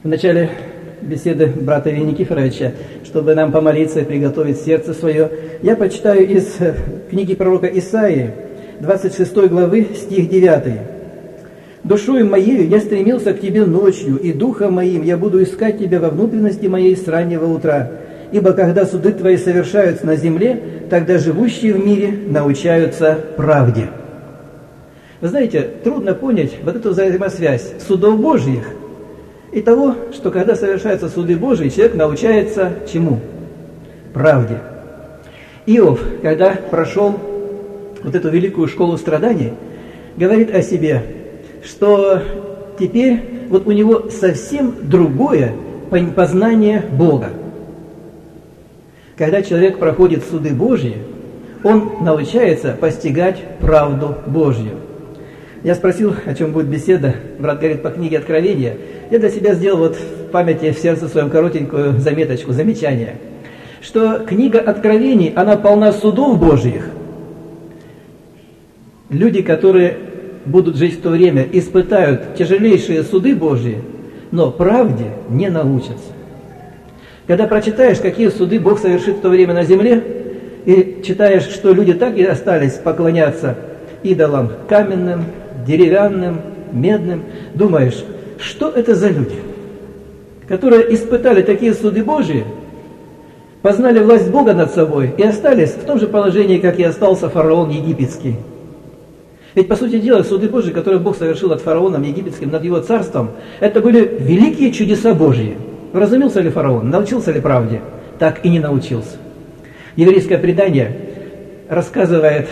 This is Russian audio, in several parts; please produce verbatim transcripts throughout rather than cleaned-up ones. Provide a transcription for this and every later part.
В начале беседы брата Ильи Никифоровича, чтобы нам помолиться и приготовить сердце свое, я прочитаю из книги пророка Исаии, двадцать шестой главы, стих девятый. «Душою моею я стремился к тебе ночью, и духом моим я буду искать тебя во внутренности моей с раннего утра. Ибо когда суды твои совершаются на земле, тогда живущие в мире научаются правде». Вы знаете, трудно понять вот эту взаимосвязь судов Божьих и того, что когда совершаются суды Божьи, человек научается чему? Правде. Иов, когда прошел вот эту великую школу страданий, говорит о себе, что теперь вот у него совсем другое познание Бога. Когда человек проходит суды Божьи, он научается постигать правду Божью. Я спросил, о чем будет беседа. Брат говорит, по книге Откровения. Я для себя сделал вот в памяти, в сердце своем коротенькую заметочку, замечание, что книга Откровений, она полна судов Божьих. Люди, которые будут жить в то время, испытают тяжелейшие суды Божьи, но правде не научатся. Когда прочитаешь, какие суды Бог совершит в то время на земле, и читаешь, что люди так и остались поклоняться идолам каменным, деревянным, медным, думаешь, что это за люди, которые испытали такие суды Божьи, познали власть Бога над собой и остались в том же положении, как и остался фараон египетский. Ведь, по сути дела, суды Божьи, которые Бог совершил над фараоном египетским, над его царством, это были великие чудеса Божьи. Вразумился ли фараон? Научился ли правде? Так и не научился. Еврейское предание рассказывает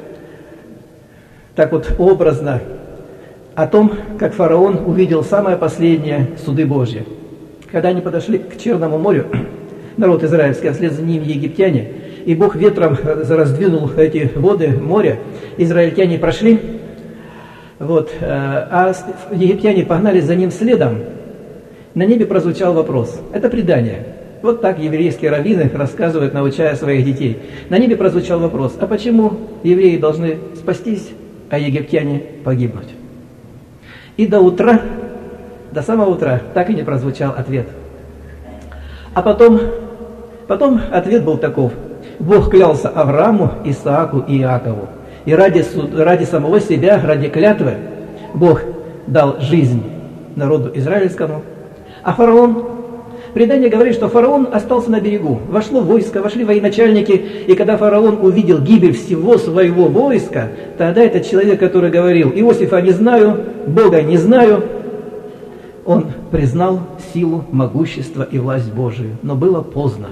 так вот образно о том, как фараон увидел самое последнее суды Божьи. Когда они подошли к Черному морю, народ израильский, а вслед за ним египтяне, и Бог ветром раздвинул эти воды моря, израильтяне прошли, вот, а египтяне погнали за ним следом. На небе прозвучал вопрос. Это предание. Вот так еврейские раввины рассказывают, научая своих детей. На небе прозвучал вопрос, а почему евреи должны спастись, а египтяне погибнуть? И до утра, до самого утра, так и не прозвучал ответ. А потом, потом ответ был таков. Бог клялся Аврааму, Исааку и Иакову. И ради, ради самого себя, ради клятвы, Бог дал жизнь народу израильскому. А фараон, предание говорит, что фараон остался на берегу. Вошло войско, вошли военачальники, и когда фараон увидел гибель всего своего войска, тогда этот человек, который говорил, Иосифа не знаю, Бога не знаю, он признал силу, могущество и власть Божию. Но было поздно.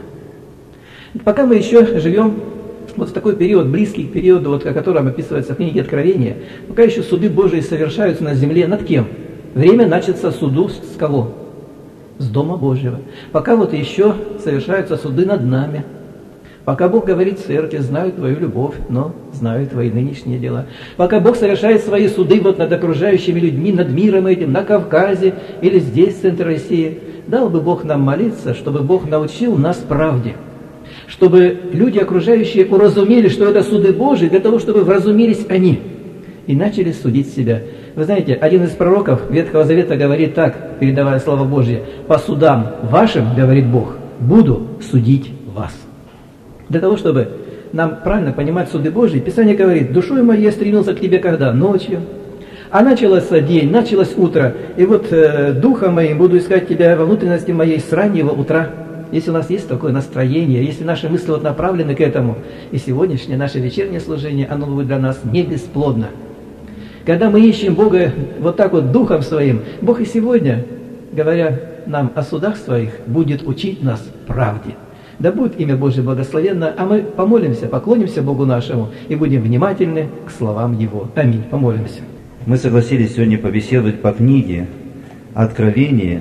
Пока мы еще живем вот в такой период, близкий к периоду, вот, о котором описывается в книге Откровения, пока еще суды Божии совершаются на земле, над кем? Время начаться суду с кого? С Дома Божьего. Пока вот еще совершаются суды над нами. Пока Бог говорит церкви, знаю твою любовь, но знаю твои нынешние дела. Пока Бог совершает свои суды вот над окружающими людьми, над миром этим, на Кавказе или здесь, в центре России, дал бы Бог нам молиться, чтобы Бог научил нас правде. Чтобы люди окружающие уразумели, что это суды Божьи, для того, чтобы вразумились они и начали судить себя. Вы знаете, один из пророков Ветхого Завета говорит так, передавая Слово Божье, «По судам вашим, говорит Бог, буду судить вас». Для того, чтобы нам правильно понимать суды Божьи, Писание говорит, «Душой моей я стремился к тебе когда? Ночью. А начался день, началось утро, и вот э, духом моим буду искать тебя во внутренности моей с раннего утра». Если у нас есть такое настроение, если наши мысли вот направлены к этому, и сегодняшнее наше вечернее служение, оно будет для нас не бесплодно. Когда мы ищем Бога вот так вот духом своим, Бог и сегодня, говоря нам о судах своих, будет учить нас правде. Да будет имя Божие благословенно, а мы помолимся, поклонимся Богу нашему и будем внимательны к словам Его. Аминь. Помолимся. Мы согласились сегодня побеседовать по книге «Откровение»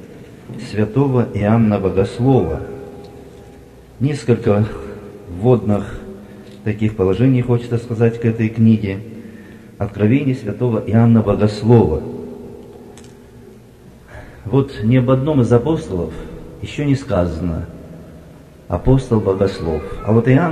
святого Иоанна Богослова. Несколько вводных таких положений хочется сказать к этой книге. Откровение святого Иоанна Богослова. Вот ни об одном из апостолов еще не сказано апостол Богослов. А вот Иоанн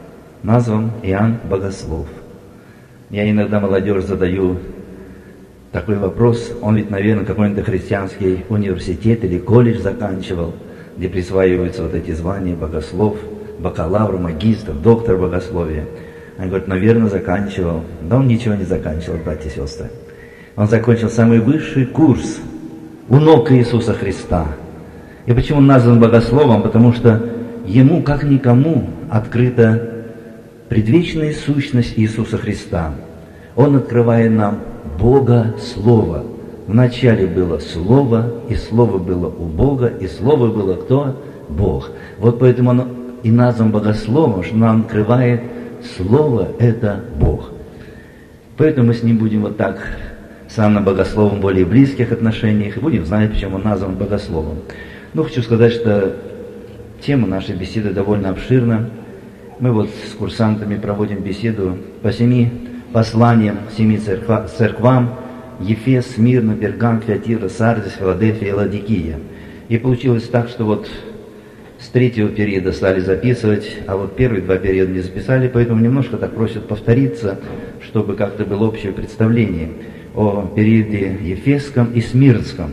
назван Иоанн Богослов. Я иногда молодежь задаю такой вопрос, он ведь, наверное, какой-нибудь христианский университет или колледж заканчивал, где присваиваются вот эти звания богослов, бакалавр, магистр, доктор богословия. Он говорит, наверное, заканчивал. Да он ничего не заканчивал, братья и сестры. Он закончил самый высший курс у ног Иисуса Христа. И почему он назван богословом? Потому что ему, как никому, открыта предвечная сущность Иисуса Христа. Он открывает нам Бога Слово. Вначале было Слово, и Слово было у Бога, и Слово было кто? Бог. Вот поэтому он и назван богословом, что нам открывает Слово – это Бог. Поэтому мы с ним будем вот так, с Анной Богословом, в более близких отношениях, и будем знать, почему он назван богословом. Ну, хочу сказать, что тема нашей беседы довольно обширна. Мы вот с курсантами проводим беседу по семи посланиям, семи церква, церквам: Ефес, Смирна, Пергам, Фиатира, Сардис, Филадельфия и Ладикия. И получилось так, что вот с третьего периода стали записывать, а вот первые два периода не записали, поэтому немножко так просят повториться, чтобы как-то было общее представление о периоде Ефесском и Смирнском.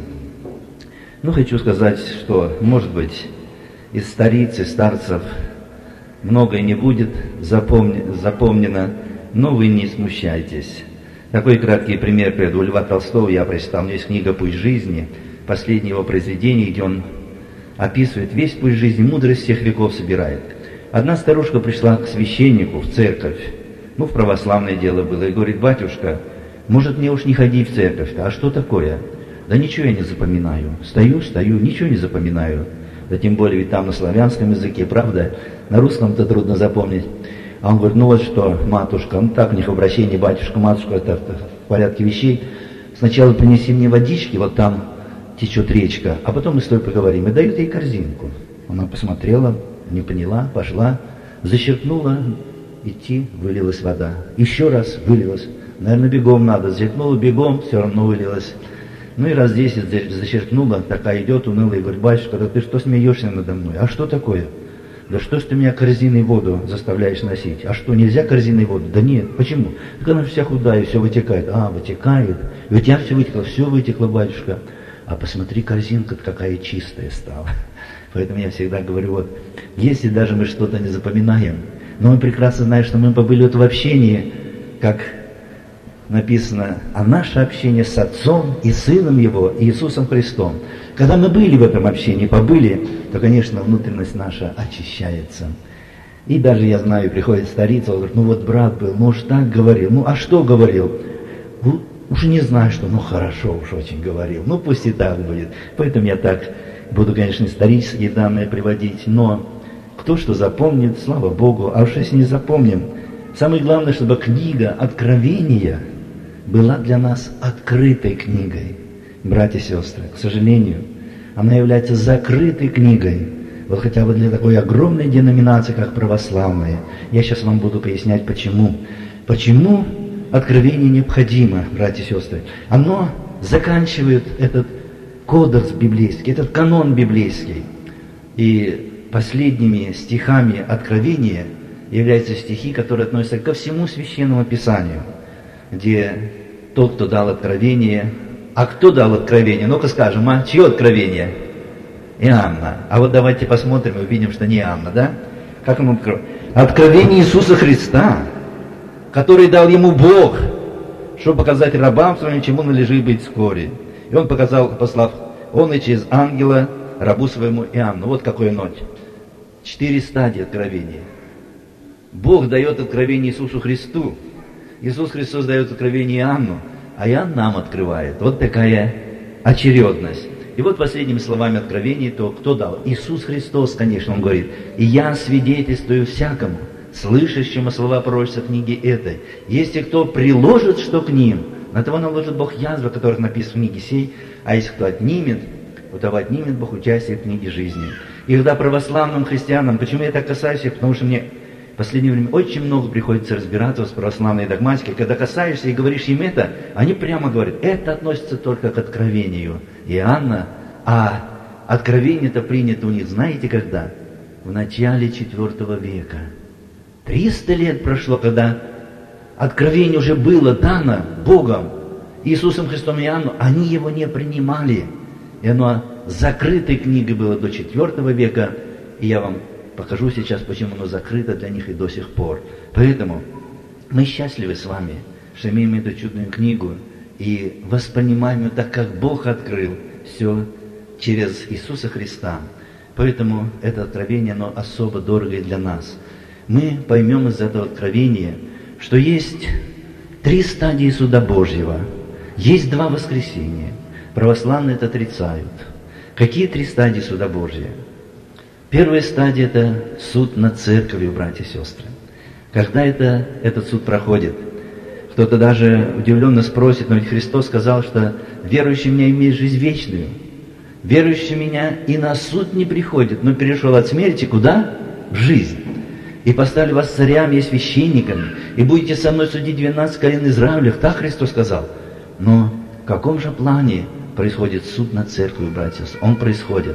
Ну, хочу сказать, что, может быть, из стариц и старцев многое не будет запомни- запомнено, но вы не смущайтесь. Такой краткий пример приведу. У Льва Толстого я прочитал, у него есть книга «Путь жизни», последнее его произведение, где он описывает весь путь жизни, мудрость всех веков собирает. Одна старушка пришла к священнику в церковь, ну, в православное дело было, и говорит: батюшка, может, мне уж не ходить в церковь-то, а что такое? Да ничего я не запоминаю. Стою, стою, ничего не запоминаю. Да тем более, ведь там на славянском языке, правда, на русском-то трудно запомнить. А он говорит: ну вот что, матушка, ну так у них обращение, батюшка, матушка, это в порядке вещей. Сначала принеси мне водички, вот там течет речка, а потом мы с тобой поговорим. И дают ей корзинку. Она посмотрела, не поняла, пошла, зачерпнула, идти, вылилась вода. Еще раз вылилась. Наверное, бегом надо. Зачерпнула бегом, все равно вылилась. Ну и раз десять зачерпнула, такая идет унылая, и говорит: батюшка, да ты что смеешься надо мной? А что такое? Да что ж ты меня корзиной воду заставляешь носить? А что, нельзя корзиной воду? Да нет, почему? Так она вся худая, все вытекает. А, вытекает. И у тебя все вытекло, все вытекло, батюшка. А посмотри, корзинка какая чистая стала. Поэтому я всегда говорю, вот, если даже мы что-то не запоминаем, но мы прекрасно знаем, что мы побыли вот в общении, как написано, а наше общение с Отцом и Сыном Его, Иисусом Христом. Когда мы были в этом общении, побыли, то, конечно, внутренность наша очищается. И даже, я знаю, приходит старица, он говорит: ну вот брат был, ну уж так говорил, ну а что говорил? Ну, уж не знаю, что, ну хорошо уж очень говорил, ну пусть и так будет. Поэтому я так буду, конечно, исторические данные приводить, но кто что запомнит, слава Богу, а уж если не запомним, самое главное, чтобы книга Откровения была для нас открытой книгой. Братья и сестры, к сожалению, она является закрытой книгой. Вот хотя бы для такой огромной деноминации, как православная. Я сейчас вам буду пояснять, почему. Почему Откровение необходимо, братья и сестры. Оно заканчивает этот кодекс библейский, этот канон библейский. И последними стихами Откровения являются стихи, которые относятся ко всему Священному Писанию, где тот, кто дал откровение. А кто дал откровение? Ну-ка скажем, а чье откровение? Иоанна. А вот давайте посмотрим и увидим, что не Иоанна, да? Как ему открыл? Откровение Иисуса Христа, который дал ему Бог, чтобы показать рабам своим, чему надлежит быть вскоре. И он показал, послав он и через ангела рабу своему Иоанну. Вот какой ночь. Четыре стадии откровения. Бог дает откровение Иисусу Христу. Иисус Христос дает откровение Иоанну, а Иоанн нам открывает. Вот такая очередность. И вот последними словами откровения, то кто дал? Иисус Христос, конечно, он говорит: «И я свидетельствую всякому, слышащему слова пророчества книги этой. Если кто приложит что к ним, на того наложит Бог язвы, о которых написано в книге сей, а если кто отнимет, у того отнимет Бог участие в книге жизни». И когда православным христианам, почему я так касаюсь их, потому что мне в последнее время очень много приходится разбираться с православной догматикой. Когда касаешься и говоришь им это, они прямо говорят: это относится только к откровению Иоанна, а откровение-то принято у них, знаете когда? В начале четвертого века. Триста лет прошло, когда откровение уже было дано Богом. Иисусом Христом и Иоанну, они его не принимали. И оно закрытой книгой было до четвертого века. И я вам покажу сейчас, почему оно закрыто для них и до сих пор. Поэтому мы счастливы с вами, что имеем эту чудную книгу и воспринимаем ее так, как Бог открыл все через Иисуса Христа. Поэтому это откровение, оно особо дорогое для нас. Мы поймем из этого откровения, что есть три стадии суда Божьего. Есть два воскресения. Православные это отрицают. Какие три стадии суда Божьего? Первая стадия – это суд над церковью, братья и сестры. Когда это, этот суд проходит? Кто-то даже удивленно спросит, но ведь Христос сказал, что верующий в Меня имеет жизнь вечную. Верующий в Меня и на суд не приходит, но перешел от смерти куда? В жизнь. И поставлю вас царями и священниками, и будете со мной судить двенадцать колен Израилевых. Так Христос сказал. Но в каком же плане происходит суд над церковью, братья? Он происходит.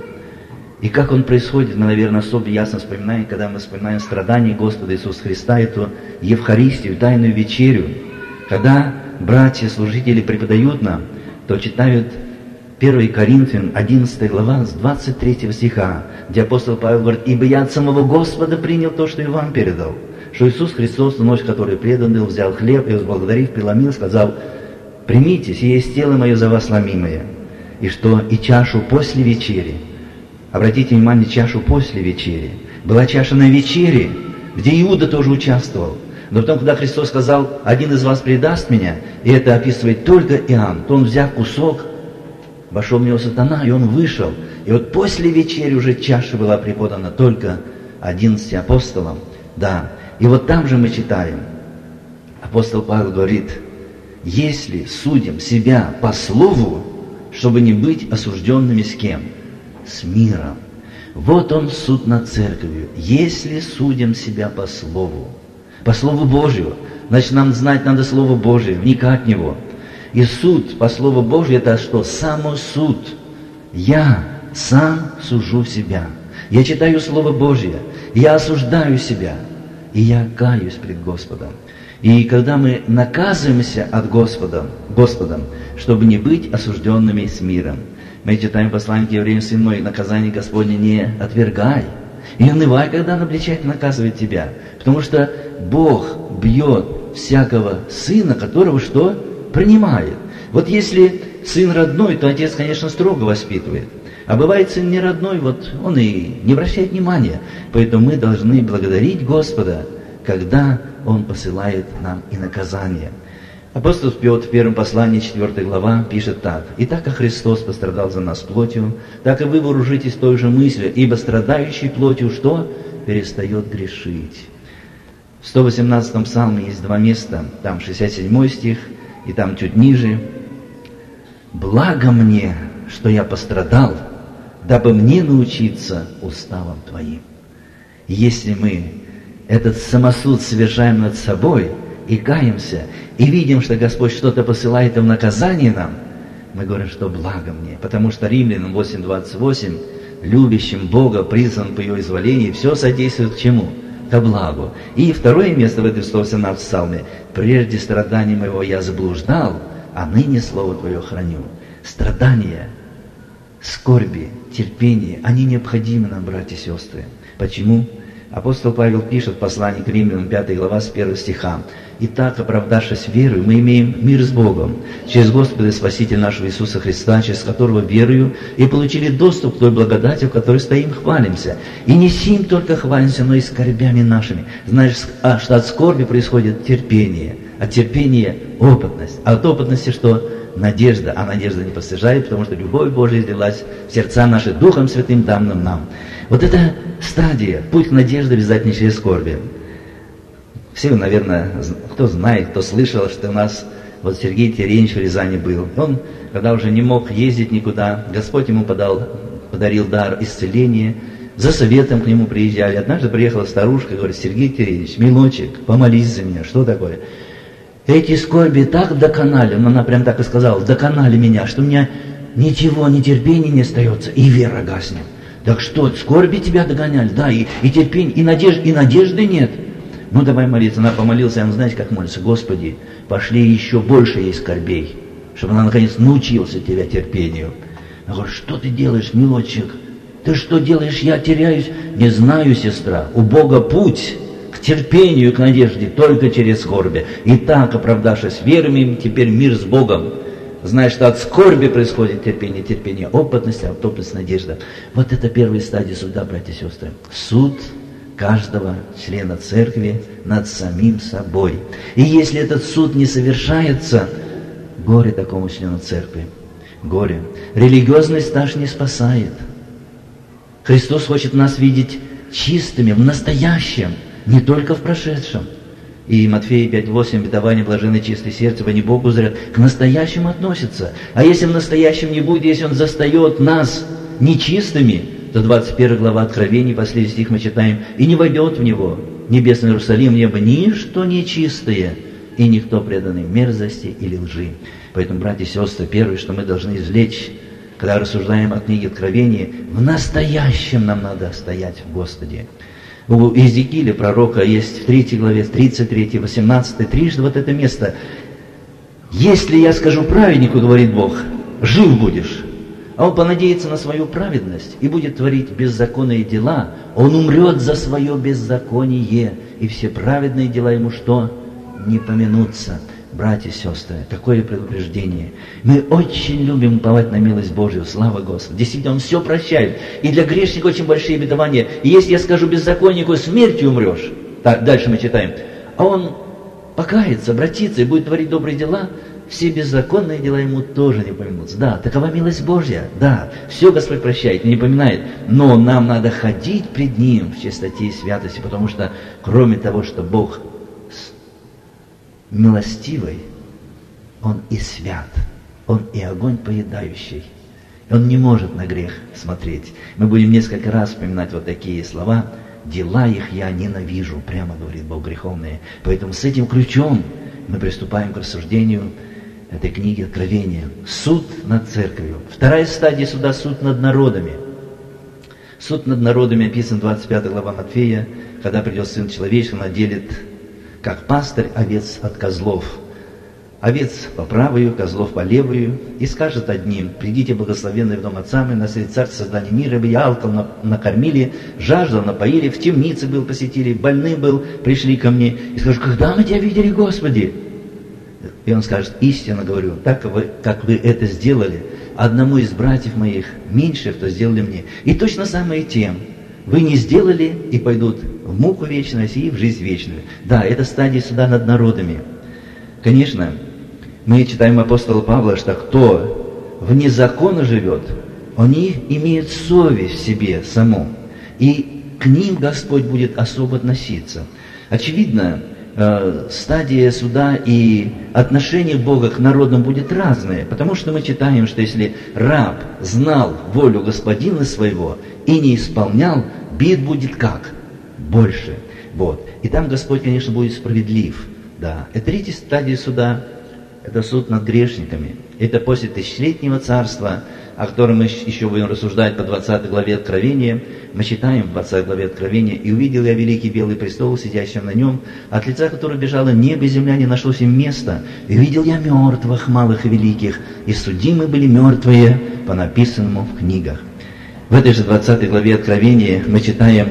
И как он происходит, мы, наверное, особо ясно вспоминаем, когда мы вспоминаем страдания Господа Иисуса Христа, эту Евхаристию, Тайную Вечерю. Когда братья, служители преподают нам, то читают первое Коринфянам, одиннадцатая глава, с двадцать третьего стиха, где апостол Павел говорит: «Ибо я от самого Господа принял то, что и вам передал, что Иисус Христос, в ночь, который предан был, взял хлеб и, возблагодарив, преломил, сказал: примите, сие есть тело мое за вас ломимое, и что и чашу после вечери». Обратите внимание, чашу после вечери. Была чаша на вечере, где Иуда тоже участвовал. Но потом, когда Христос сказал: один из вас предаст меня, и это описывает только Иоанн, то он, взяв кусок, вошел в него сатана, и он вышел. И вот после вечери уже чаша была преподана только одиннадцати апостолам. Да, и вот там же мы читаем. Апостол Павел говорит: если судим себя по слову, чтобы не быть осужденными с кем? С миром. Вот он суд над церковью. Если судим себя по слову, по слову Божию, значит, нам знать надо Слово Божие, вникать в него. И суд по Слову Божию — это что? Самосуд. Я сам сужу себя. Я читаю Слово Божие, я осуждаю себя, и я каюсь пред Господом. И когда мы наказываемся от Господа, Господом, чтобы не быть осужденными с миром, мы читаем послание к евреям: «Сын мой, наказание Господне не отвергай, и не унывай, когда обличает, наказывает тебя». Потому что Бог бьет всякого сына, которого что? Принимает. Вот если сын родной, то отец, конечно, строго воспитывает. А бывает сын не родной, вот он и не обращает внимания. Поэтому мы должны благодарить Господа, когда Он посылает нам и наказание. Апостол Петр в первом послании, четвёртая глава, пишет так: «Итак, как Христос пострадал за нас плотью, так и вы вооружитесь той же мыслью, ибо страдающий плотью что? Перестает грешить». В сто восемнадцатом псалме есть два места, там шестьдесят седьмой стих, и там чуть ниже: «Благо мне, что я пострадал, дабы мне научиться уставам Твоим». И если мы этот самосуд совершаем над собой и каемся, и видим, что Господь что-то посылает в наказание нам, мы говорим, что благо мне. Потому что Римлянам восемь двадцать восемь: «Любящим Бога призван по Его изволению, все содействует к чему? Ко благу». И второе место в этой сто восемнадцатом псалме: «Прежде страдания моего я заблуждал, а ныне Слово Твое храню». Страдания, скорби, терпение, они необходимы нам, братья и сестры. Почему? Апостол Павел пишет в послании к Римлянам, пятая глава, с первого стиха: «Итак, оправдавшись верою, мы имеем мир с Богом через Господа и Спасителя нашего Иисуса Христа, через которого верою и получили доступ к той благодати, в которой стоим, хвалимся. И не сим только хвалимся, но и скорбями нашими». Знаешь, что от скорби происходит терпение, от терпения опытность, а от опытности что? Надежда. А надежда не постыжает, потому что любовь Божия излилась в сердца наши Духом Святым, данным нам. Вот эта стадия, путь к надежде обязательно через скорби. Все, наверное, кто знает, кто слышал, что у нас вот Сергей Терентьевич в Рязани был. Он, когда уже не мог ездить никуда, Господь ему подал, подарил дар исцеления. За советом к нему приезжали. Однажды приехала старушка и говорит: «Сергей Терентьевич, милочек, помолись за меня». Что такое? Эти скорби так доконали, но она прям так и сказала: доконали меня, что у меня ничего, ни терпения не остается, и вера гаснет. Так что, скорби тебя догоняли? Да, и, и терпение, и надежды, и надежды нет. Ну, давай молиться. Она помолилась, и она, знаете, как молится: «Господи, пошли еще больше ей скорбей». чтобы она наконец научилась тебя терпению. Она говорит, что ты делаешь, милочек? Ты что делаешь? Я теряюсь. Не знаю, сестра. У Бога путь к терпению, к надежде только через скорби. И так, оправдавшись верами, теперь мир с Богом. Знаешь, что от скорби происходит терпение, терпение, опытность, а опытность, надежда. Вот это первая стадия суда, братья и сестры. Суд каждого члена церкви над самим собой. И если этот суд не совершается, горе такому члену церкви. Горе. Религиозный стаж не спасает. Христос хочет нас видеть чистыми, в настоящем, не только в прошедшем. И Матфея пять восемь, обетование блаженны чистые сердце, они Богу зрят, к настоящему относятся. А если в настоящем не будет, если Он застает нас нечистыми, то двадцать первая глава Откровений, последний стих мы читаем, «И не войдет в него небесный Иерусалим, небо, ничто нечистое, и никто преданный мерзости или лжи». Поэтому, братья и сестры, первое, что мы должны извлечь, когда рассуждаем о книге Откровения, в настоящем нам надо стоять в Господе. У Иезекииля, пророка, есть в третьей главе, тридцать третьей, восемнадцатой, трижды вот это место. «Если я скажу праведнику, — говорит Бог, — жив будешь». А он понадеется на свою праведность и будет творить беззаконные дела. Он умрет за свое беззаконие, и все праведные дела ему что? Не помянутся. Братья и сестры, такое предупреждение. Мы очень любим уповать на милость Божию, слава Господу. Действительно, Он все прощает. И для грешника очень большие обетования. И если я скажу беззаконнику, смертью умрешь. Так, дальше мы читаем. А он покается, обратится и будет творить добрые дела, все беззаконные дела ему тоже не помянутся. Да, такова милость Божья. Да, все Господь прощает, не поминает. Но нам надо ходить пред Ним в чистоте и святости, потому что, кроме того, что Бог милостивый, Он и свят, Он и огонь поедающий. Он не может на грех смотреть. Мы будем несколько раз вспоминать вот такие слова. «Дела их я ненавижу», прямо говорит Бог, греховные. Поэтому с этим ключом мы приступаем к рассуждению этой книги Откровения. Суд над церковью. Вторая стадия суда — суд над народами. Суд над народами описан двадцать пятая глава Матфея, когда придет Сын Человеческий, Он отделит, как пастырь, овец от козлов. Овец по правую, козлов по левую, и скажет одним: «Придите, благословенные в дом Отца моего, наследие Царства создания мира, ибо я алкал, накормили, жаждал, напоили, в темнице был, посетили, больны был, пришли ко мне». И скажут: «Когда мы тебя видели, Господи?» И Он скажет: «Истинно говорю, так вы, как вы это сделали одному из братьев моих, меньше, кто сделали мне. И точно самое тем вы не сделали, и пойдут в муку вечную, и в жизнь вечную». Да, это стадия суда над народами. Конечно, мы читаем апостола Павла, что кто вне закона живет, они имеют совесть в себе саму, и к ним Господь будет особо относиться. Очевидно, э, стадия суда и отношение Бога к народам будет разное, потому что мы читаем, что если раб знал волю господина своего и не исполнял, бед будет как? Больше. Вот. И там Господь, конечно, будет справедлив. Да. И третья стадия суда — это суд над грешниками. Это после тысячелетнего царства, о котором мы еще будем рассуждать по двадцатой главе Откровения. Мы читаем в двадцатой главе Откровения: «И увидел я великий белый престол, сидящим на нем, от лица которого бежало небо и земля, не нашлось им места. И видел я мертвых, малых и великих, и судимы были мертвые по написанному в книгах». В этой же двадцатой главе Откровения мы читаем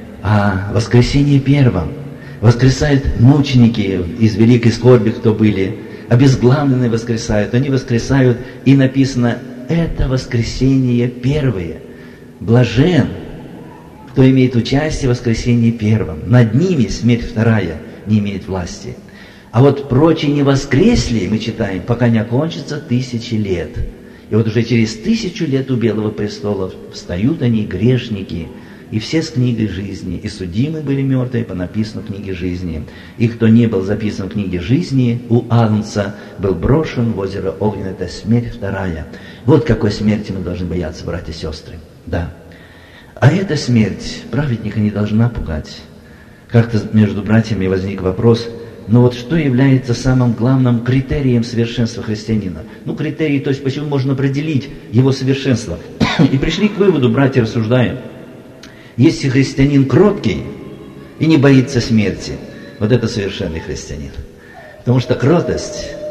о воскресении первом. Воскресают мученики из великой скорби, кто были, обезглавленные воскресают, они воскресают, и написано: это воскресение первое. Блажен, кто имеет участие в воскресении первом. Над ними смерть вторая не имеет власти. А вот прочие не воскресли, мы читаем, пока не окончится тысячи лет. И вот уже через тысячу лет у Белого престола встают они, грешники, и все с книгой жизни, и судимы были мертвые по написанному в книге жизни. И кто не был записан в книге жизни, у Агнца был брошен в озеро огненное, это смерть вторая. Вот какой смерти мы должны бояться, братья и сестры. Да. А эта смерть праведника не должна пугать. Как-то между братьями возник вопрос: ну вот что является самым главным критерием совершенства христианина? Ну, критерий, то есть почему можно определить его совершенство. И пришли к выводу, братья, рассуждаем: если христианин кроткий и не боится смерти, вот это совершенный христианин. Потому что кротость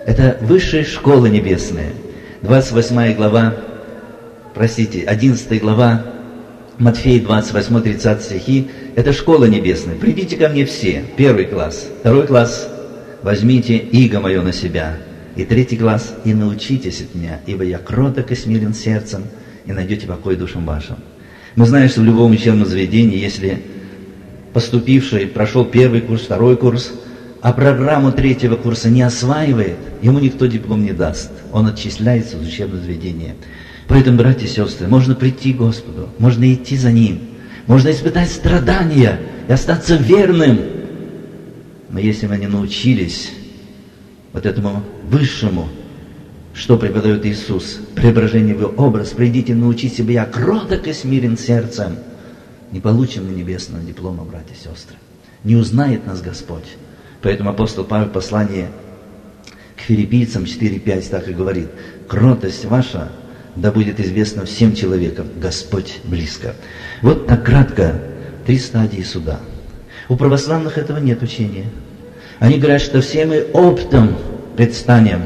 Это высшая школа небесная. двадцать восьмая глава, простите, одиннадцатая глава, Матфея двадцать восемь тридцать стихи, это школа небесная. Придите ко мне все, первый класс, второй класс, возьмите иго мое на себя, и третий класс, и научитесь от меня, ибо я кроток и смирен сердцем, и найдете покой душам вашим. Мы знаем, что в любом учебном заведении, если поступивший прошел первый курс, второй курс, а программу третьего курса не осваивает, ему никто диплом не даст. Он отчисляется из учебного заведения. Поэтому, братья и сестры, можно прийти к Господу, можно идти за Ним, можно испытать страдания и остаться верным. Но если мы не научились вот этому высшему, что преподает Иисус, преображение в Его образ, придите научить себя, я кроток и смирен сердцем, не получим мы небесного диплома, братья и сестры. Не узнает нас Господь. Поэтому апостол Павел в послании к филиппийцам четыре пять так и говорит: кротость ваша да будет известна всем человекам, Господь близко. Вот так кратко три стадии суда. У православных этого нет учения. Они говорят, что все мы оптом предстанем.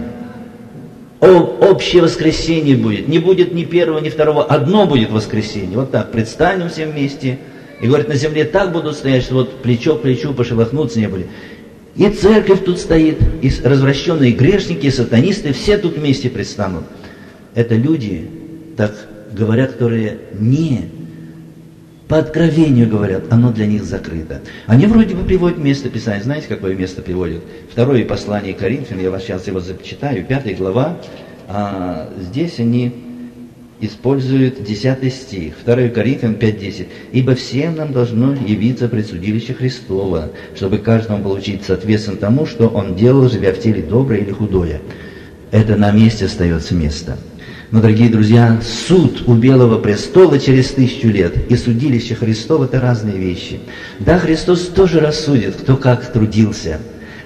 Общее воскресенье будет. Не будет ни первого, ни второго. Одно будет воскресенье. Вот так предстанем все вместе. И говорят, на земле так будут стоять, что вот плечо к плечу пошелохнуться не были. И церковь тут стоит, и развращенные грешники, и сатанисты, все тут вместе предстанут. Это люди, так говорят, которые не по откровению говорят, оно для них закрыто. Они вроде бы приводят место Писания. Знаете, какое место приводят? Второе послание Коринфянам, я вас сейчас его зачитаю, пятая глава. А здесь они используют десятый стих. второе Коринфянам пять десять. «Ибо всем нам должно явиться предсудилище Христова, чтобы каждому получить соответственно тому, что он делал, живя в теле доброе или худое». Это на месте остается место. Но, дорогие друзья, суд у Белого престола через тысячу лет и судилище Христова – это разные вещи. Да, Христос тоже рассудит, кто как трудился.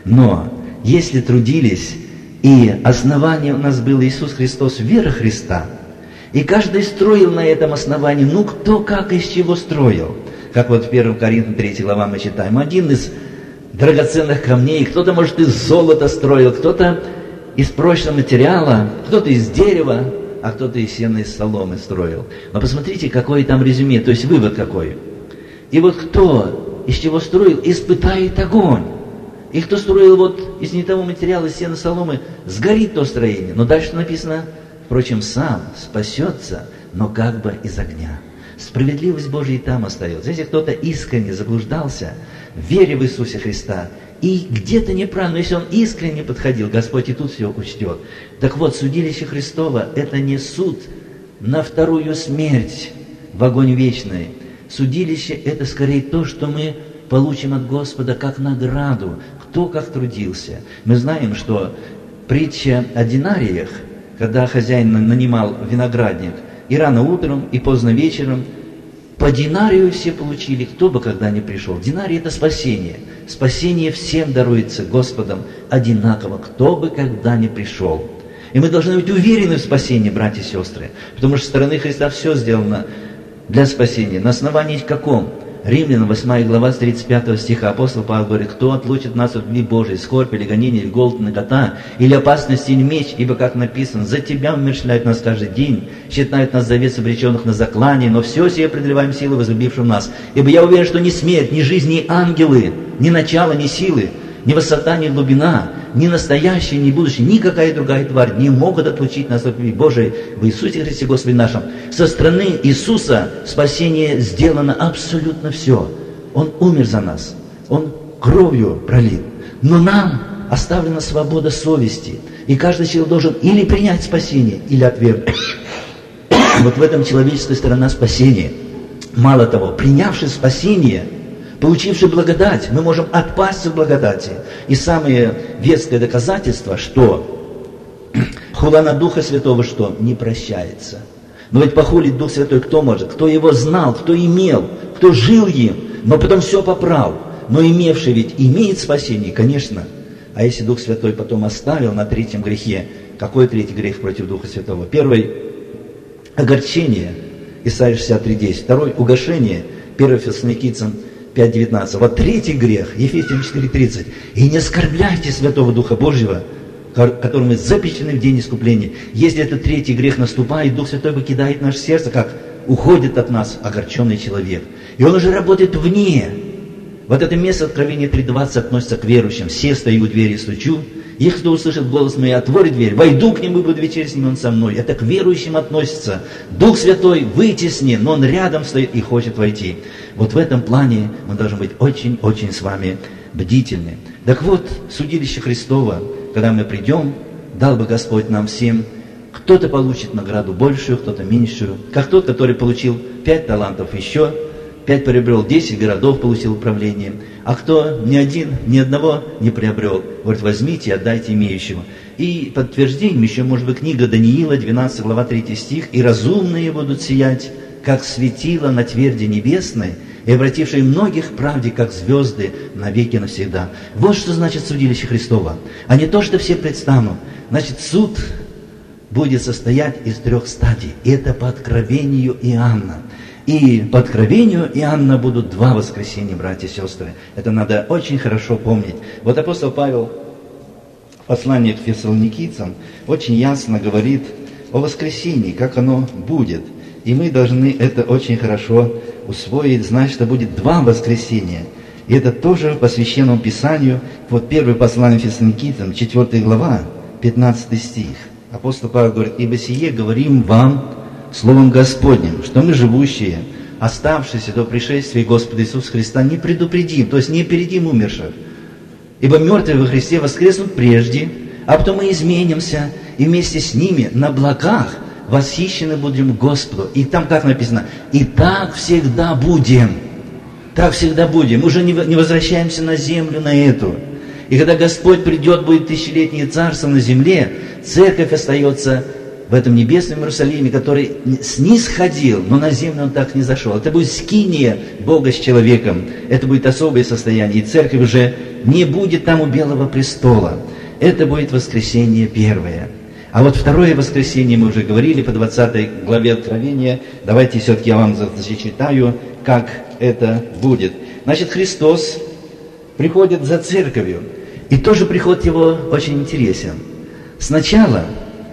Но если трудились, и основание у нас было Иисус Христос, вера Христа, и каждый строил на этом основании, ну кто как из чего строил. Как вот в первом Коринфянам третьей глава мы читаем, один из драгоценных камней, кто-то, может, из золота строил, кто-то из прочного материала, кто-то из дерева, а кто-то из сена, из соломы строил. Но посмотрите, какое там резюме, то есть вывод какой. И вот кто из чего строил, испытает огонь. И кто строил вот из не того материала, из сена, соломы, сгорит то строение. Но дальше написано, впрочем, сам спасется, но как бы из огня. Справедливость Божия и там остается. Если кто-то искренне заблуждался в вере в Иисуса Христа, и где-то неправильно, если он искренне подходил, Господь и тут все учтет. Так вот, судилище Христово – это не суд на вторую смерть в огонь вечный. Судилище – это скорее то, что мы получим от Господа как награду, кто как трудился. Мы знаем, что притча о динариях, когда хозяин нанимал виноградник, и рано утром, и поздно вечером, по динарию все получили, кто бы когда ни пришел. Динарий – это спасение. Спасение всем даруется Господом одинаково, кто бы когда ни пришел. И мы должны быть уверены в спасении, братья и сестры, потому что со стороны Христа все сделано для спасения. На основании каком? Римлянам восьмая глава с тридцать пятого стиха апостол Павел говорит: «Кто отлучит нас от любви Божией, скорбь или гонение, или голод, нагота, или опасность, или меч, ибо, как написано, за тебя умерщвляют нас каждый день, считают нас за овец обреченных на заклание, но все сие преодолеваем силой, возлюбившим нас. Ибо я уверен, что ни смерть, ни жизнь, ни ангелы, ни начало, ни силы, ни высота, ни глубина, ни настоящее, ни будущее, никакая другая тварь не могут отлучить нас от любви Божией в Иисусе Христе Господе нашем». Со стороны Иисуса спасение сделано абсолютно все. Он умер за нас, Он кровью пролит. Но нам оставлена свобода совести. И каждый человек должен или принять спасение, или отвергнуть. Вот в этом человеческая сторона спасения. Мало того, принявший спасение, получивший благодать, мы можем отпасть в благодати. И самое веское доказательство, что хула на Духа Святого, что не прощается. Но ведь похулить Дух Святой кто может? Кто его знал, кто имел, кто жил им, но потом все поправил. Но имевший ведь имеет спасение, конечно. А если Дух Святой потом оставил на третьем грехе, какой третий грех против Духа Святого? Первый – огорчение, Исайя шестьдесят три десять. Второй – угошение, первый Фессалоникийцам пять девятнадцать. Вот третий грех, Ефесянам четыре тридцать. «И не оскорбляйте Святого Духа Божьего, которым мы запечатлены в день искупления. Если этот третий грех наступает, Дух Святой покидает наше сердце, как уходит от нас огорченный человек. И он уже работает вне. Вот это место Откровения три двадцать относится к верующим. «Се стою у двери и стучу, и кто услышит голос мой, отворит дверь, войду к нему и буду вечерять с ним, он со мной». Это к верующим относится. Дух Святой вытеснен, но он рядом стоит и хочет войти. Вот в этом плане мы должны быть очень-очень с вами бдительны. Так вот, судилище Христово, когда мы придем, дал бы Господь нам всем, кто-то получит награду большую, кто-то меньшую, как тот, который получил пять талантов еще, пять приобрел, десять городов получил управление, а кто ни один, ни одного не приобрел, говорит, возьмите и отдайте имеющему. И подтверждением еще может быть книга Даниила, двенадцатая глава, третий стих, «И разумные будут сиять, как светило на тверди небесной, и обратившие многих к правде, как звезды, навеки навсегда». Вот что значит судилище Христово. А не то, что все предстанут. Значит, суд будет состоять из трех стадий. И это по откровению Иоанна. И по откровению Иоанна будут два воскресения, братья и сестры. Это надо очень хорошо помнить. Вот апостол Павел в послании к фессалоникийцам очень ясно говорит о воскресении, как оно будет. И мы должны это очень хорошо усвоить, знать, что будет два воскресения. И это тоже по Священному Писанию. Вот первое послание Фессалоникийцам, четвёртая глава, пятнадцатый стих. Апостол Павел говорит, «Ибо сие говорим вам Словом Господним, что мы, живущие, оставшиеся до пришествия Господа Иисуса Христа, не предупредим, то есть не опередим умерших. Ибо мертвые во Христе воскреснут прежде, а потом мы изменимся, и вместе с ними на облаках восхищены будем Господу». И там как написано, «И так всегда будем». Так всегда будем. Мы уже не возвращаемся на землю, на эту. И когда Господь придет, будет тысячелетнее царство на земле, церковь остается в этом небесном Иерусалиме, который снисходил, но на землю он так не зашел. Это будет скиния Бога с человеком. Это будет особое состояние. И церковь уже не будет там у Белого престола. Это будет воскресенье первое. А вот второе воскресенье, мы уже говорили по двадцатой главе Откровения. Давайте все-таки я вам зачитаю, как это будет. Значит, Христос приходит за церковью. И тоже приход его очень интересен. Сначала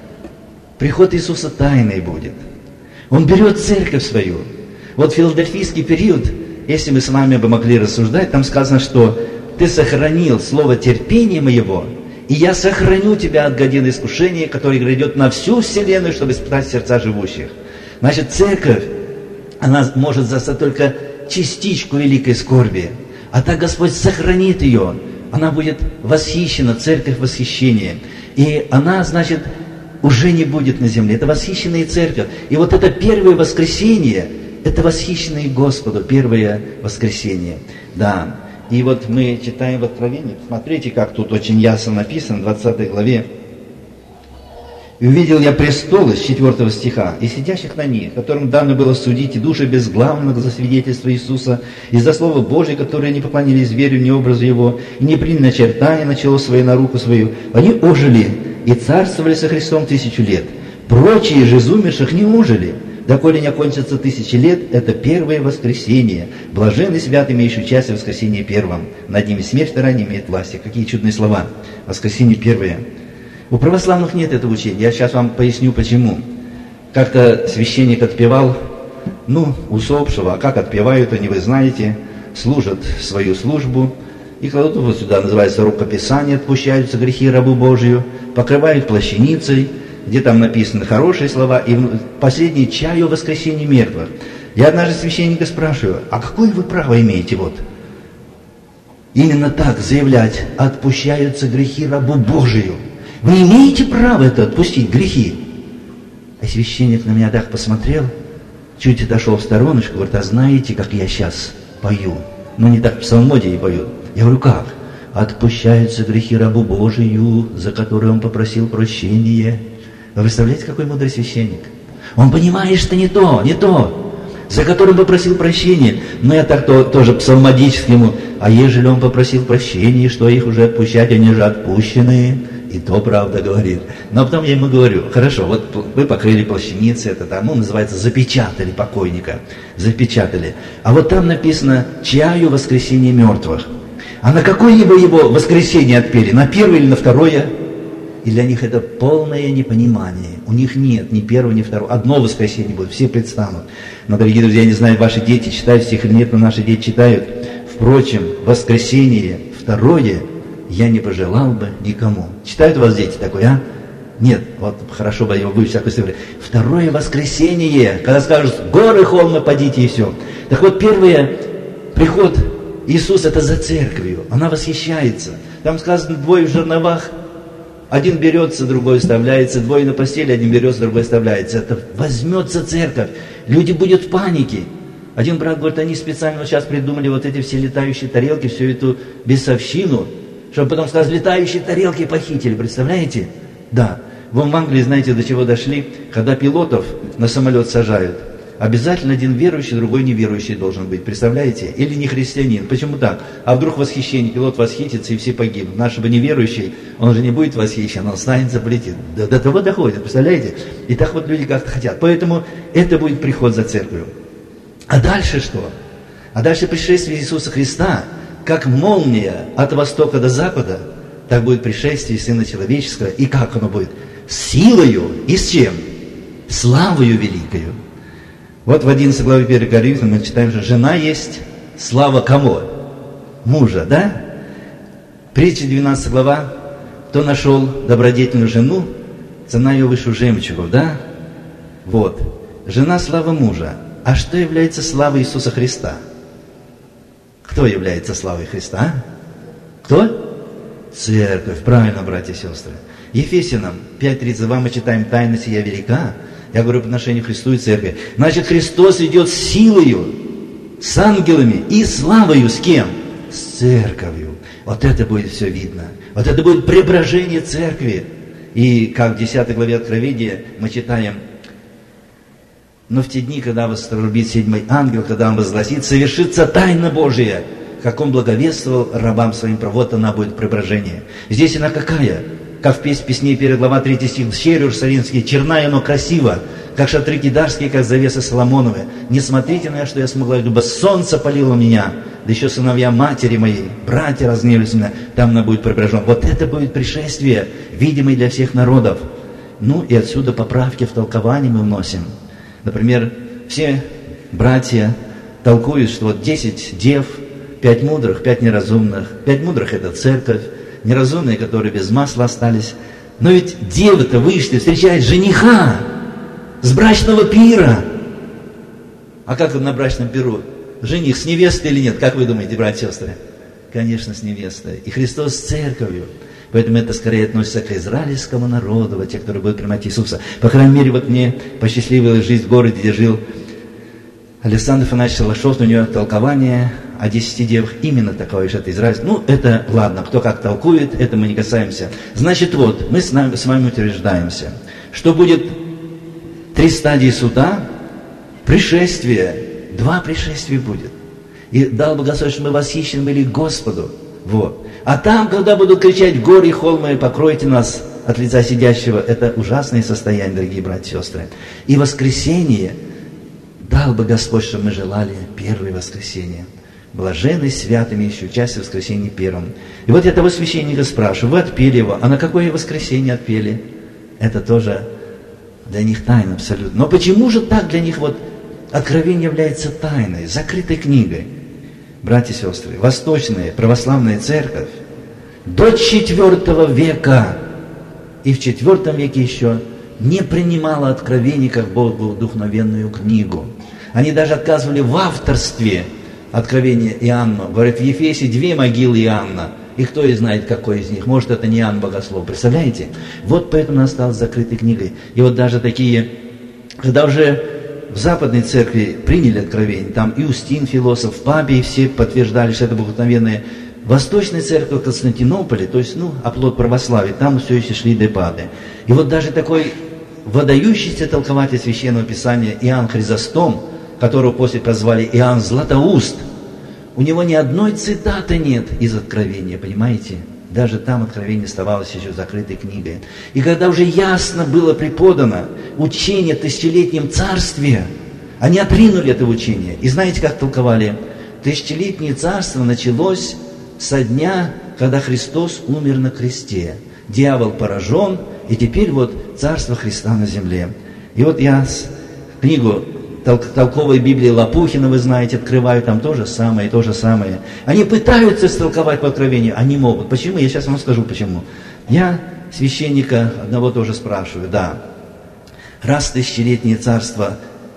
приход Иисуса тайный будет. Он берет церковь свою. Вот филадельфийский период, если мы с вами бы могли рассуждать, там сказано, что ты сохранил слово терпения моего, и я сохраню тебя от годин искушения, которое грядет на всю вселенную, чтобы испытать сердца живущих. Значит, церковь, она может застать только частичку великой скорби. А так Господь сохранит ее. Она будет восхищена, церковь восхищения. И она, значит, уже не будет на земле. Это восхищенная церковь. И вот это первое воскресенье, это восхищенное Господу, первое воскресенье. Да. И вот мы читаем в Откровении, смотрите, как тут очень ясно написано, в двадцатой главе. «И увидел я престолы», с четвёртого стиха, «и сидящих на них, которым дано было судить и души безглавных за свидетельство Иисуса, и за Слово Божие, которые не поклонились вере, ни образу Его, и не приняли начертания на чело свое, на руку свою, они ожили и царствовали со Христом тысячу лет. Прочие же из умерших не ожили, доколе не окончится тысячи лет, это первое воскресенье. Блаженный свят, имеющий участие в воскресении первом. Над ними смерть вторая не имеет власти». Какие чудные слова. Воскресенье первое. У православных нет этого учения. Я сейчас вам поясню, почему. Как-то священник отпевал, ну, усопшего, а как отпевают они, вы знаете, служат свою службу, и кладут вот сюда, называется рукописание, отпущаются грехи рабу Божию, покрывают плащаницей, где там написаны хорошие слова, и последний чаю воскресения мертвых. Я однажды священника спрашиваю, а какое вы право имеете вот? Именно так заявлять, отпущаются грехи рабу Божию. Вы имеете право это отпустить, грехи. А священник на меня так посмотрел, чуть отошел в стороночку, говорит, а знаете, как я сейчас пою? Ну, не так в псалмодии поют. Я говорю, как? Отпущаются грехи рабу Божию, за которые он попросил прощения. Вы представляете, какой мудрый священник? Он понимает, что не то, не то, за которым попросил прощения. Но я так то, тоже псалмодически ему, а ежели он попросил прощения, что их уже отпущать, они же отпущенные. И то правда говорит. Но потом я ему говорю, хорошо, вот вы покрыли плащаницы, это там, ну, называется, запечатали покойника. Запечатали. А вот там написано, чаю воскресение мертвых. А на какое вы его воскресенье отпели? На первое или на второе? И для них это полное непонимание. У них нет ни первого, ни второго. Одно воскресенье будет, все предстанут. Но, дорогие друзья, я не знаю, ваши дети читают стих или нет, но наши дети читают. Впрочем, воскресенье второе я не пожелал бы никому. Читают у вас дети такое, а? Нет, вот хорошо бы его выучить. Второе воскресенье, когда скажут, горы, холмы, подите и все. Так вот, первое, приход Иисуса, это за церковью. Она восхищается. Там сказано, двое в жерновах, один берется, другой оставляется, двое на постели, один берется, другой оставляется. Это возьмется церковь. Люди будут в панике. Один брат говорит, они специально вот сейчас придумали вот эти все летающие тарелки, всю эту бесовщину, чтобы потом сказать, летающие тарелки похитили, представляете? Да. Вон в Англии, знаете, до чего дошли, когда пилотов на самолет сажают, обязательно один верующий, другой неверующий должен быть, представляете? Или не христианин. Почему так? А вдруг восхищение, пилот восхитится и все погибнут. Наш бы неверующий, он же не будет восхищен, он останется, полетит. До, до того доходит, представляете? И так вот люди как-то хотят. Поэтому это будет приход за церковью. А дальше что? А дальше пришествие Иисуса Христа, как молния от востока до запада, так будет пришествие Сына Человеческого. И как оно будет? Силою и с чем? Славою великою. Вот в одиннадцатой главе первого Коринфянам мы читаем, что жена есть слава кому? Мужа, да? Притча двенадцатая глава. Кто нашел добродетельную жену, цена ее выше жемчугов, да? Вот. Жена слава мужа. А что является славой Иисуса Христа? Кто является славой Христа? Кто? Церковь. Правильно, братья и сестры. Ефесянам пять тридцать два мы читаем, тайна сия велика. Я говорю по отношению к Христу и церкви. Значит, Христос идет с силою, с ангелами и славою с кем? С церковью. Вот это будет все видно. Вот это будет преображение церкви. И как в десятой главе Откровения мы читаем, но в те дни, когда вострубит седьмой ангел, когда он возгласит, совершится тайна Божия, как он благовествовал рабам своим. Вот она будет преображение. Здесь она какая? Как в песне песней первая глава, третий стих, щерь Иерусалимский, черная, но красиво, как шатры кидарские, как завесы Соломоновы. Не смотрите на меня, что я смогла, ибо солнце палило меня, да еще сыновья матери моей, братья разгневались меня, там она будет преображена. Вот это будет пришествие, видимое для всех народов. Ну и отсюда поправки в толковании мы вносим. Например, все братья толкуют, что вот десять дев, пять мудрых, пять неразумных. Пять мудрых – это церковь, неразумные, которые без масла остались. Но ведь девы-то вышли встречать жениха с брачного пира. А как на брачном пиру? Жених с невестой или нет? Как вы думаете, братья и сестры? Конечно, с невестой. И Христос с церковью. Поэтому это скорее относится к израильскому народу, вот те, которые будут принимать Иисуса. По крайней мере, вот мне посчастливилась жизнь в городе, где жил Александр Фанач Шалашов, у него толкование о десяти девах именно такое, что это израильское. Ну, это ладно, кто как толкует, это мы не касаемся. Значит, вот, мы с, нами, с вами утверждаемся, что будет три стадии суда, пришествие, два пришествия будет. И дал бы Господь, что мы восхищены были Господу. Вот. А там, когда будут кричать горы и холмы, покройте нас от лица сидящего, это ужасное состояние, дорогие братья и сестры. И воскресенье, дал бы Господь, чтобы мы желали первое воскресенье. Блаженны святыми еще участие в воскресенье первом. И вот я того священника спрашиваю, вы отпели его, а на какое воскресенье отпели? Это тоже для них тайна абсолютно. Но почему же так для них вот Откровение является тайной, закрытой книгой? Братья и сестры, Восточная Православная Церковь до четвертого века и в четвертом веке еще не принимала Откровение как богодухновенную книгу. Они даже отказывали в авторстве Откровения Иоанна. Говорят, в Ефесе две могилы Иоанна. И кто и знает, какой из них. Может, это не Иоанн Богослов. Представляете? Вот поэтому она стала закрытой книгой. И вот даже такие, когда уже в Западной Церкви приняли Откровение, там Иустин, философ, Папий, все подтверждали, что это богодухновенное. Восточная Церковь в Константинополе, то есть, ну, оплот православия, там все еще шли дебаты. И вот даже такой выдающийся толкователь Священного Писания Иоанн Хризостом, которого после прозвали Иоанн Златоуст, у него ни одной цитаты нет из Откровения, понимаете? Даже там Откровение оставалось еще закрытой книгой. И когда уже ясно было преподано учение о тысячелетнем царстве, они отринули это учение. И знаете, как толковали? Тысячелетнее царство началось со дня, когда Христос умер на кресте. дьявол поражен, и теперь вот царство Христа на земле. И вот я книгу толковой Библии Лопухина, вы знаете, открываю, там то же самое, то же самое. Они пытаются истолковать по откровению, они могут. Почему? Я сейчас вам скажу почему. Я священника одного тоже спрашиваю, да, раз тысячелетнее царство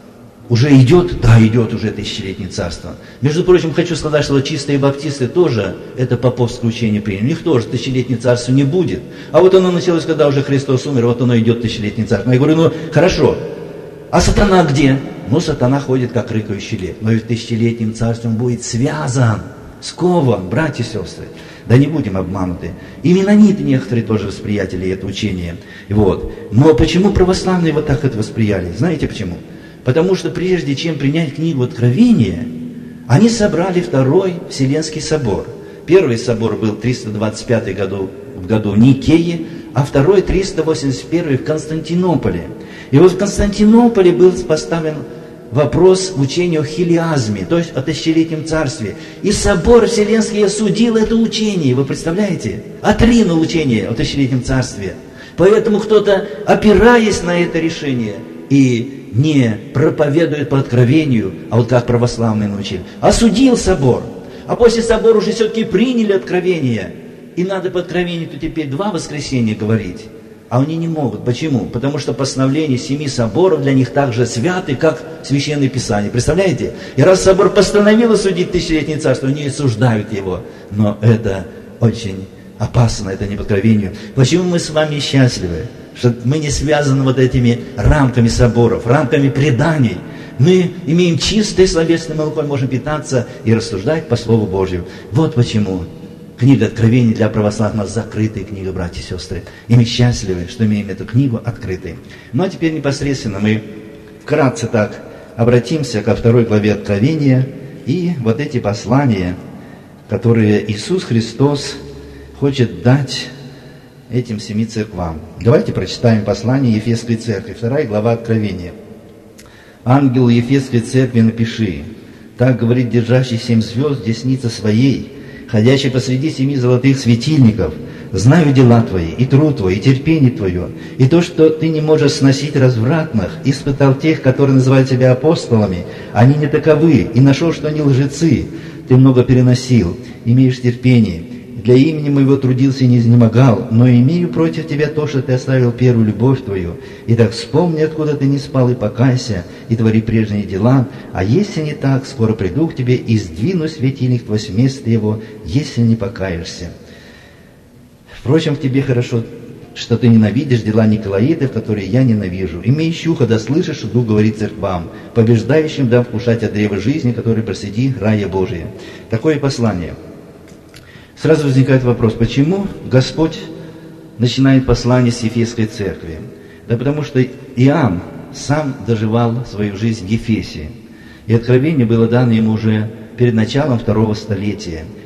уже идет, да, идет уже тысячелетнее царство. Между прочим, хочу сказать, что чистые баптисты тоже это поповское учение приняли. У них тоже тысячелетнее царство не будет. А вот оно началось, когда уже Христос умер, вот оно идет тысячелетнее царство. Я говорю, ну, хорошо, а сатана где? Ну, сатана ходит, как рыкающий лев. Но ведь тысячелетним царством будет связан, скован, братья и сестры. Да не будем обмануты. И менониты некоторые тоже восприятели это учение. Вот. Но почему православные вот так это восприяли? Знаете почему? Потому что прежде чем принять книгу Откровения, они собрали Второй Вселенский собор. Первый собор был в триста двадцать пятом году, в году в Никее, а второй триста восемьдесят первый в Константинополе. И вот в Константинополе был поставлен вопрос учения о хилиазме, то есть о тысячелетнем царстве. И собор Вселенский осудил это учение, вы представляете? Отринул учение о тысячелетнем царстве. Поэтому кто-то, опираясь на это решение, и не проповедует по откровению, а вот как православные научили, осудил собор. А после собора уже все-таки приняли откровение. И надо по откровению-то теперь два воскресенья говорить. А они не могут. Почему? Потому что постановление семи соборов для них так же святы, как Священное Писание. Представляете? И раз собор постановил осудить тысячелетнее царство, они осуждают его. Но это очень опасно, это не по откровению. Почему мы с вами счастливы? Что мы не связаны вот этими рамками соборов, рамками преданий. Мы имеем чистое словесное молоко, можем питаться и рассуждать по Слову Божьему. Вот почему книга Откровений для православных закрытая книга, братья и сестры. И мы счастливы, что имеем эту книгу открытой. Ну а теперь непосредственно мы вкратце так обратимся ко второй главе Откровения и вот эти послания, которые Иисус Христос хочет дать этим семи церквам. Давайте прочитаем послание Ефесской церкви, вторая глава Откровения. «Ангелу Ефесской церкви напиши, так говорит держащий семь звезд десницы своей, ходящий посреди семи золотых светильников, знаю дела твои, и труд твой, и терпение твое, и то, что ты не можешь сносить развратных, испытал тех, которые называют себя апостолами, они не таковы, и нашел, что они лжецы, ты много переносил, имеешь терпение, для имени моего трудился и не изнемогал, но имею против тебя то, что ты оставил первую любовь твою. Итак, вспомни, откуда ты не спал, и покайся, и твори прежние дела. А если не так, скоро приду к тебе и сдвину светильник твой с места его, если не покаешься. Впрочем, в тебе хорошо, что ты ненавидишь дела Николаитов, которые я ненавижу. Имеющий ухо да слышишь, что Дух говорит церквам, побеждающим дам вкушать от древа жизни, который посреди рая Божия». Такое послание. Сразу возникает вопрос, почему Господь начинает послание с Ефесской церкви? Да потому что Иоанн сам доживал свою жизнь в Ефесе. И откровение было дано ему уже перед началом второго столетия.